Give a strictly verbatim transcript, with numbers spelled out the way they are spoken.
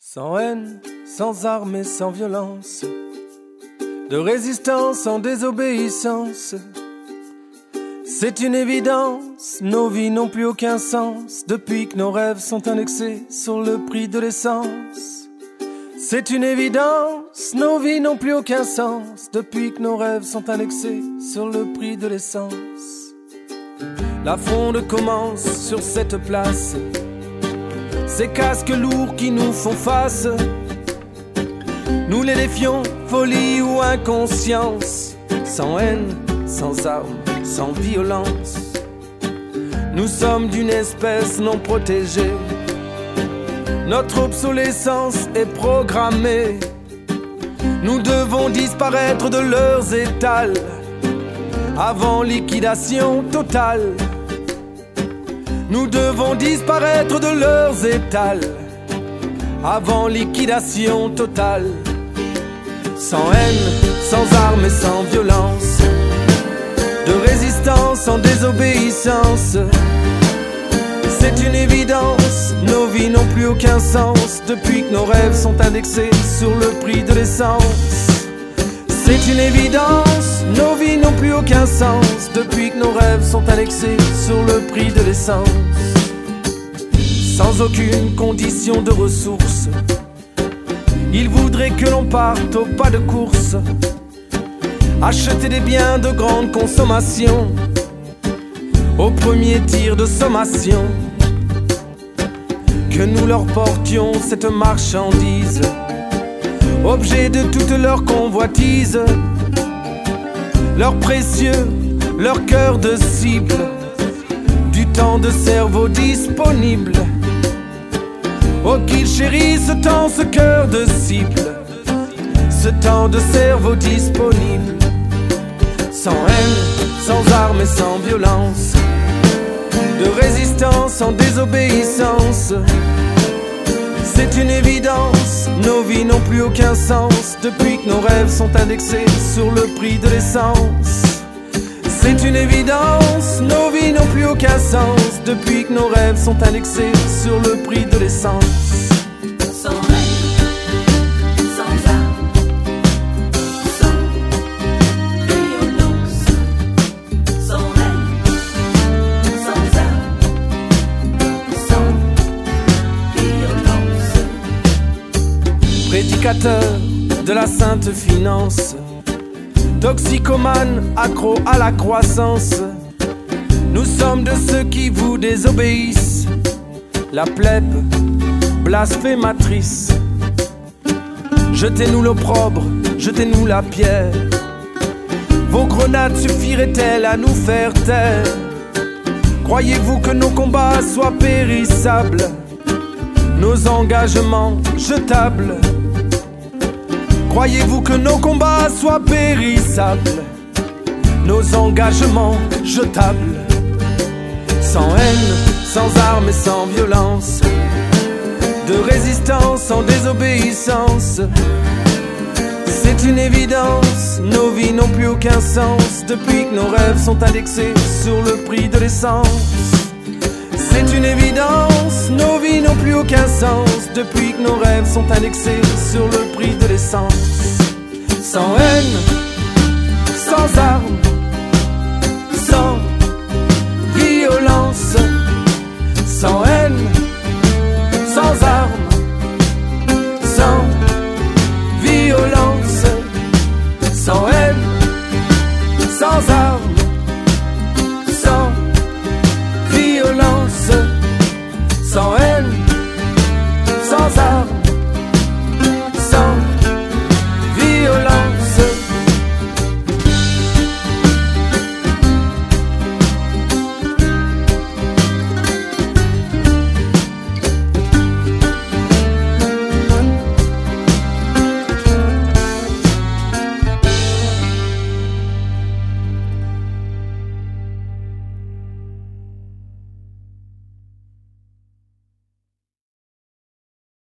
Sans haine, sans armes et sans violence, de résistance en désobéissance. C'est une évidence, nos vies n'ont plus aucun sens depuis que nos rêves sont indexés sur le prix de l'essence. C'est une évidence, nos vies n'ont plus aucun sens depuis que nos rêves sont indexés sur le prix de l'essence. La fronde commence sur cette place, ces casques lourds qui nous font face. Nous les défions, folie ou inconscience, sans haine, sans armes, sans violence. Nous sommes d'une espèce non protégée, notre obsolescence est programmée. Nous devons disparaître de leurs étals avant liquidation totale. Nous devons disparaître de leurs étals avant liquidation totale. Sans haine, sans armes et sans violence, de résistance en désobéissance. C'est une évidence, nos vies n'ont plus aucun sens depuis que nos rêves sont indexés sur le prix de l'essence. C'est une évidence, nos vies n'ont plus aucun sens depuis que nos rêves sont indexés sur le prix de l'essence. Sans aucune condition de ressources, ils voudraient que l'on parte au pas de course, acheter des biens de grande consommation au premier tir de sommation. Que nous leur portions cette marchandise, objet de toute leur convoitise, leur précieux, leur cœur de cible, du temps de cerveau disponible. Oh, qu'ils chérissent ce temps, ce cœur de cible, ce temps de cerveau disponible. Sans haine, sans armes et sans violence, de résistance en désobéissance. C'est une évidence, nos vies n'ont plus aucun sens depuis que nos rêves sont indexés sur le prix de l'essence. C'est une évidence, nos vies n'ont plus aucun sens depuis que nos rêves sont indexés sur le prix de l'essence. Sans haine, sans armes, sans violence. Sans haine, sans armes, sans violence. Prédicateur de la sainte finance, toxicomane, accro à la croissance, nous sommes de ceux qui vous désobéissent, la plèbe blasphématrice. Jetez-nous l'opprobre, jetez-nous la pierre, vos grenades suffiraient-elles à nous faire taire? Croyez-vous que nos combats soient périssables, nos engagements jetables? Croyez-vous que nos combats soient périssables, nos engagements jetables? Sans haine, sans armes et sans violence, de résistance en désobéissance. C'est une évidence, nos vies n'ont plus aucun sens depuis que nos rêves sont indexés sur le prix de l'essence. C'est une évidence, nos vies n'ont plus aucun sens depuis que nos rêves sont indexés sur le prix de l'essence. Sans haine, sans armes,